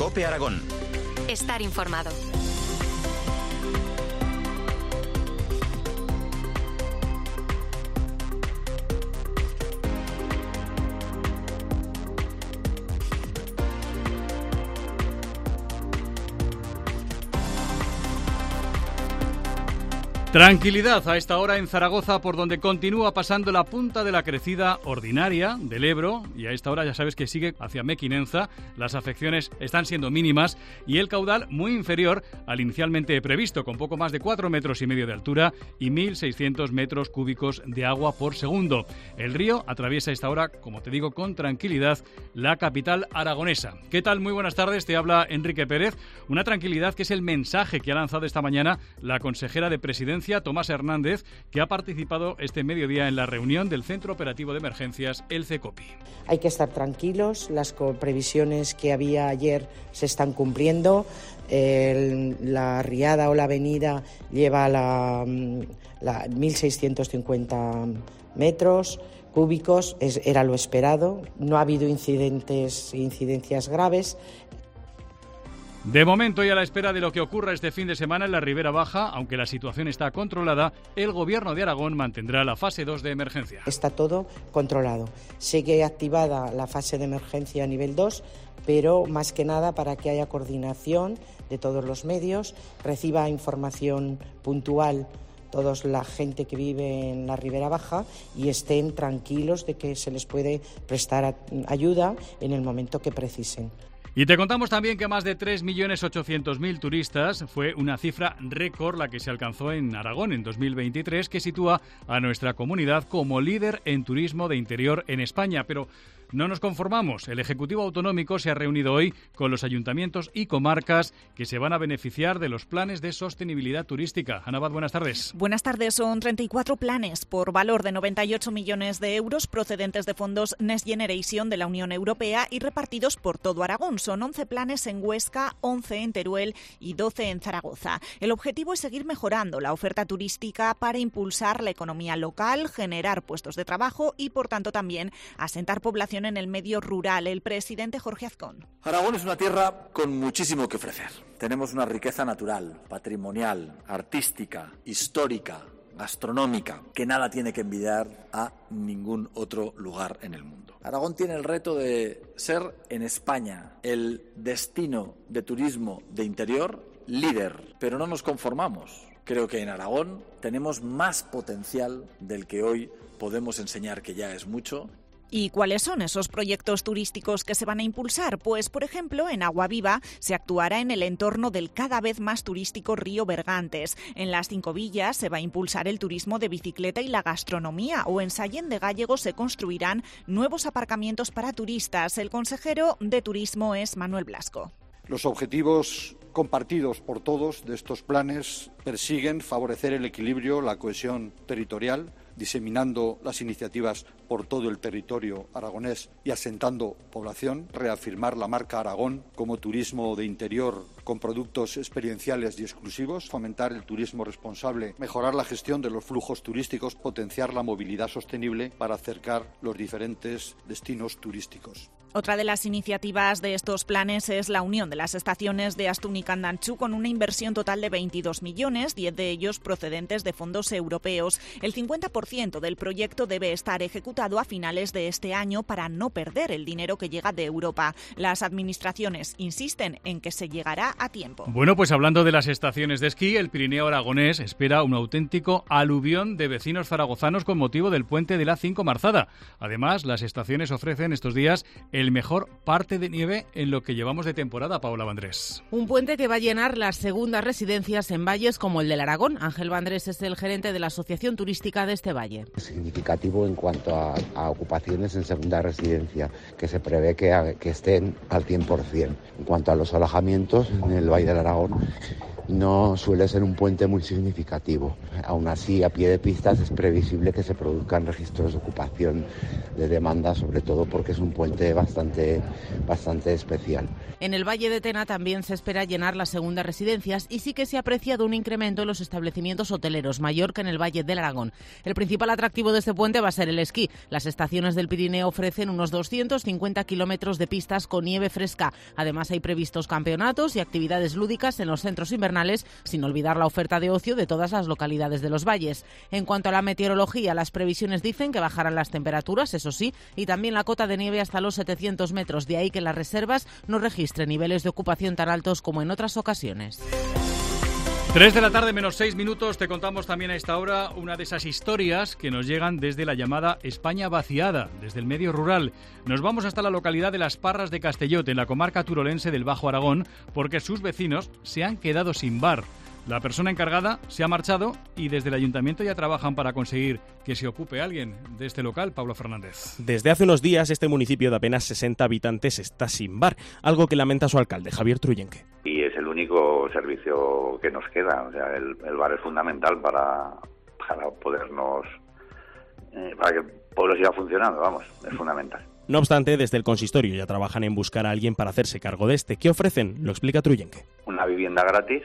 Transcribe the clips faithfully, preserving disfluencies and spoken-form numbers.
COPE Aragón. Estar informado. Tranquilidad a esta hora en Zaragoza, por donde continúa pasando la punta de la crecida ordinaria del Ebro, y a esta hora ya sabes que sigue hacia Mequinenza. Las afecciones están siendo mínimas y el caudal muy inferior al inicialmente previsto, con poco más de cuatro metros y medio de altura y mil seiscientos metros cúbicos de agua por segundo. El río atraviesa a esta hora, como te digo, con tranquilidad la capital aragonesa. ¿Qué tal? Muy buenas tardes, te habla Enrique Pérez. Una tranquilidad que es el mensaje que ha lanzado esta mañana la consejera de Presidencia, Tomás Hernández, que ha participado este mediodía en la reunión del Centro Operativo de Emergencias, el CECOPI. Hay que estar tranquilos, las previsiones que había ayer se están cumpliendo. El, la riada o la avenida lleva la, la mil seiscientos cincuenta metros cúbicos, es, era lo esperado. No ha habido incidentes, incidencias graves. De momento, y a la espera de lo que ocurra este fin de semana en la Ribera Baja, aunque la situación está controlada, el Gobierno de Aragón mantendrá la fase dos de emergencia. Está todo controlado. Sigue activada la fase de emergencia a nivel dos, pero más que nada para que haya coordinación de todos los medios, reciba información puntual toda la gente que vive en la Ribera Baja y estén tranquilos de que se les puede prestar ayuda en el momento que precisen. Y te contamos también que más de tres millones ochocientos mil turistas fue una cifra récord la que se alcanzó en Aragón en dos mil veintitrés, que sitúa a nuestra comunidad como líder en turismo de interior en España. Pero no nos conformamos. El Ejecutivo Autonómico se ha reunido hoy con los ayuntamientos y comarcas que se van a beneficiar de los planes de sostenibilidad turística. Ana Abad, buenas tardes. Buenas tardes. Son treinta y cuatro planes por valor de noventa y ocho millones de euros procedentes de fondos Next Generation de la Unión Europea y repartidos por todo Aragón. Son once planes en Huesca, once en Teruel y doce en Zaragoza. El objetivo es seguir mejorando la oferta turística para impulsar la economía local, generar puestos de trabajo y, por tanto, también asentar población en el medio rural. El presidente Jorge Azcón. Aragón es una tierra con muchísimo que ofrecer. Tenemos una riqueza natural, patrimonial, artística, histórica, gastronómica, que nada tiene que envidiar a ningún otro lugar en el mundo. Aragón tiene el reto de ser en España el destino de turismo de interior líder, pero no nos conformamos. Creo que en Aragón tenemos más potencial del que hoy podemos enseñar, que ya es mucho. ¿Y cuáles son esos proyectos turísticos que se van a impulsar? Pues, por ejemplo, en Agua Viva se actuará en el entorno del cada vez más turístico río Bergantes. En las Cinco Villas se va a impulsar el turismo de bicicleta y la gastronomía, o en Sallén de Gallego se construirán nuevos aparcamientos para turistas. El consejero de Turismo es Manuel Blasco. Los objetivos compartidos por todos de estos planes persiguen favorecer el equilibrio, la cohesión territorial, diseminando las iniciativas por todo el territorio aragonés y asentando población, reafirmar la marca Aragón como turismo de interior con productos experienciales y exclusivos, fomentar el turismo responsable, mejorar la gestión de los flujos turísticos, potenciar la movilidad sostenible para acercar los diferentes destinos turísticos. Otra de las iniciativas de estos planes es la unión de las estaciones de Astún y Candanchú con una inversión total de veintidós millones, diez de ellos procedentes de fondos europeos. El cincuenta por ciento del proyecto debe estar ejecutado a finales de este año para no perder el dinero que llega de Europa. Las administraciones insisten en que se llegará a tiempo. Bueno, pues hablando de las estaciones de esquí, el Pirineo aragonés espera un auténtico aluvión de vecinos zaragozanos con motivo del puente de la Cinco Marzada. Además, las estaciones ofrecen estos días el mejor parte de nieve en lo que llevamos de temporada, Paula Vandrés. Un puente que va a llenar las segundas residencias en valles como el del Aragón. Ángel Vandrés es el gerente de la Asociación Turística de este valle. Significativo en cuanto a, a ocupaciones en segunda residencia, que se prevé que, que estén al cien por ciento. En cuanto a los alojamientos en el Valle del Aragón, no suele ser un puente muy significativo. Aún así, a pie de pistas es previsible que se produzcan registros de ocupación de demanda, sobre todo porque es un puente bastante, bastante especial. En el Valle de Tena también se espera llenar las segundas residencias y sí que se ha apreciado un incremento en los establecimientos hoteleros, mayor que en el Valle del Aragón. El principal atractivo de este puente va a ser el esquí. Las estaciones del Pirineo ofrecen unos doscientos cincuenta kilómetros de pistas con nieve fresca. Además, hay previstos campeonatos y actividades lúdicas en los centros invernales, sin olvidar la oferta de ocio de todas las localidades de los valles. En cuanto a la meteorología, las previsiones dicen que bajarán las temperaturas, eso sí, y también la cota de nieve hasta los setecientos metros. De ahí que las reservas no registren niveles de ocupación tan altos como en otras ocasiones. Tres de la tarde menos seis minutos, te contamos también a esta hora una de esas historias que nos llegan desde la llamada España vaciada, desde el medio rural. Nos vamos hasta la localidad de Las Parras de Castellot, en la comarca turolense del Bajo Aragón, porque sus vecinos se han quedado sin bar. La persona encargada se ha marchado y desde el ayuntamiento ya trabajan para conseguir que se ocupe alguien de este local. Pablo Fernández. Desde hace unos días este municipio de apenas sesenta habitantes está sin bar, algo que lamenta su alcalde, Javier Truyenque. Y es el único servicio que nos queda, o sea, el, el bar es fundamental para, para podernos, eh, para que el pueblo siga funcionando, vamos, es fundamental. No obstante, desde el consistorio ya trabajan en buscar a alguien para hacerse cargo de este. ¿Qué ofrecen? Lo explica Truyenque. Una vivienda gratis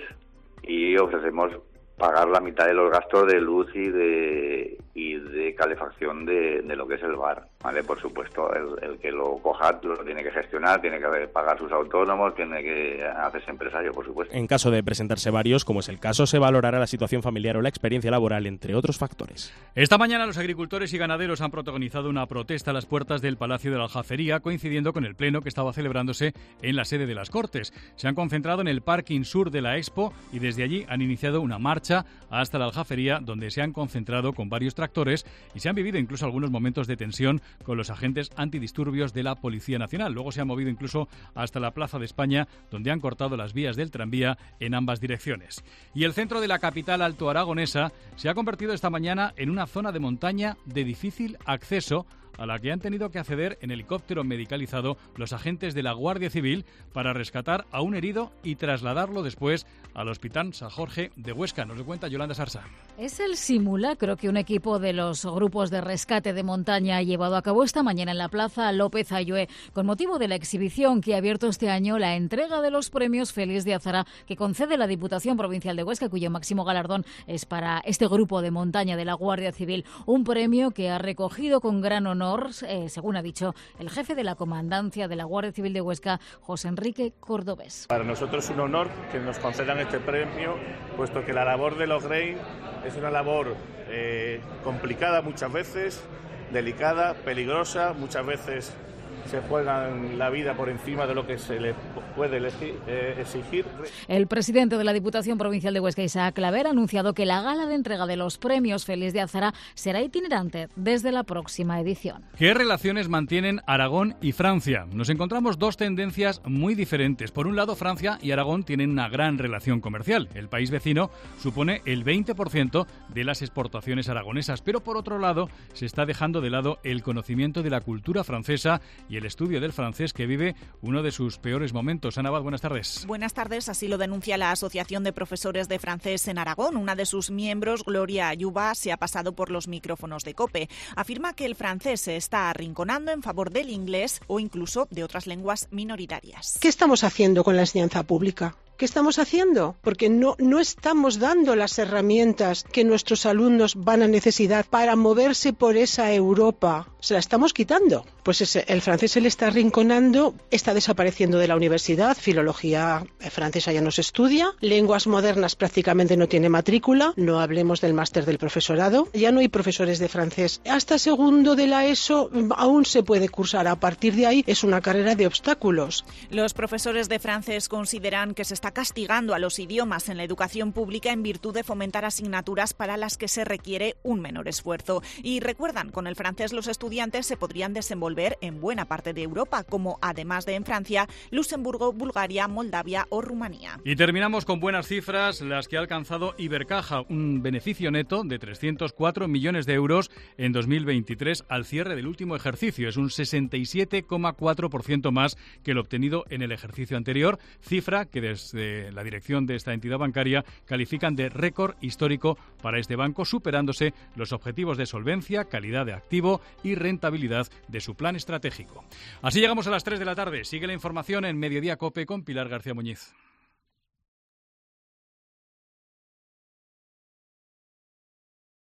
y ofrecemos pagar la mitad de los gastos de luz y de y de calefacción de, de lo que es el bar, ¿vale? Por supuesto, el, el que lo coja lo tiene que gestionar, tiene que pagar sus autónomos, tiene que hacerse empresario, por supuesto. En caso de presentarse varios, como es el caso, se valorará la situación familiar o la experiencia laboral, entre otros factores. Esta mañana los agricultores y ganaderos han protagonizado una protesta a las puertas del Palacio de la Aljafería, coincidiendo con el pleno que estaba celebrándose en la sede de las Cortes. Se han concentrado en el parking sur de la Expo y desde allí han iniciado una marcha hasta la Aljafería, donde se han concentrado con varios tractores y se han vivido incluso algunos momentos de tensión con los agentes antidisturbios de la Policía Nacional. Luego se han movido incluso hasta la Plaza de España, donde han cortado las vías del tranvía en ambas direcciones. Y el centro de la capital alto aragonesa se ha convertido esta mañana en una zona de montaña de difícil acceso, a la que han tenido que acceder en helicóptero medicalizado los agentes de la Guardia Civil para rescatar a un herido y trasladarlo después al Hospital San Jorge de Huesca. Nos lo cuenta Yolanda Sarsa. Es el simulacro que un equipo de los grupos de rescate de montaña ha llevado a cabo esta mañana en la Plaza López Ayué, con motivo de la exhibición que ha abierto este año la entrega de los premios Félix de Azara que concede la Diputación Provincial de Huesca, cuyo máximo galardón es para este grupo de montaña de la Guardia Civil. Un premio que ha recogido con gran honor, Eh, según ha dicho el jefe de la Comandancia de la Guardia Civil de Huesca, José Enrique Cordobés. Para nosotros es un honor que nos concedan este premio, puesto que la labor de los Grey es una labor eh, complicada muchas veces, delicada, peligrosa, muchas veces se juegan la vida por encima de lo que se les puede exigir. El presidente de la Diputación Provincial de Huesca, Isaac Claver, ha anunciado que la gala de entrega de los premios Félix de Azara será itinerante desde la próxima edición. ¿Qué relaciones mantienen Aragón y Francia? Nos encontramos dos tendencias muy diferentes. Por un lado, Francia y Aragón tienen una gran relación comercial. El país vecino supone el veinte por ciento de las exportaciones aragonesas, pero por otro lado, se está dejando de lado el conocimiento de la cultura francesa y el estudio del francés, que vive uno de sus peores momentos. Ana Abad, buenas tardes. Buenas tardes, así lo denuncia la Asociación de Profesores de Francés en Aragón. Una de sus miembros, Gloria Ayuba, se ha pasado por los micrófonos de COPE. Afirma que el francés se está arrinconando en favor del inglés o incluso de otras lenguas minoritarias. ¿Qué estamos haciendo con la enseñanza pública? ¿Qué estamos haciendo? Porque no, no estamos dando las herramientas que nuestros alumnos van a necesitar para moverse por esa Europa. Se la estamos quitando. Pues ese, el francés se le está arrinconando, está desapareciendo de la universidad, filología francesa ya no se estudia, lenguas modernas prácticamente no tiene matrícula, no hablemos del máster del profesorado, ya no hay profesores de francés. Hasta segundo de la ESO aún se puede cursar, a partir de ahí es una carrera de obstáculos. Los profesores de francés consideran que se está castigando a los idiomas en la educación pública en virtud de fomentar asignaturas para las que se requiere un menor esfuerzo. Y recuerdan, con el francés los estudiantes se podrían desenvolver resolver en buena parte de Europa, como además de en Francia, Luxemburgo, Bulgaria, Moldavia o Rumanía. Y terminamos con buenas cifras, las que ha alcanzado Ibercaja, un beneficio neto de trescientos cuatro millones de euros en dos mil veintitrés al cierre del último ejercicio. Es un sesenta y siete coma cuatro por ciento más que el obtenido en el ejercicio anterior, cifra que desde la dirección de esta entidad bancaria califican de récord histórico para este banco, superándose los objetivos de solvencia, calidad de activo y rentabilidad de su plan estratégico. Así llegamos a las tres de la tarde. Sigue la información en Mediodía COPE con Pilar García Muñiz.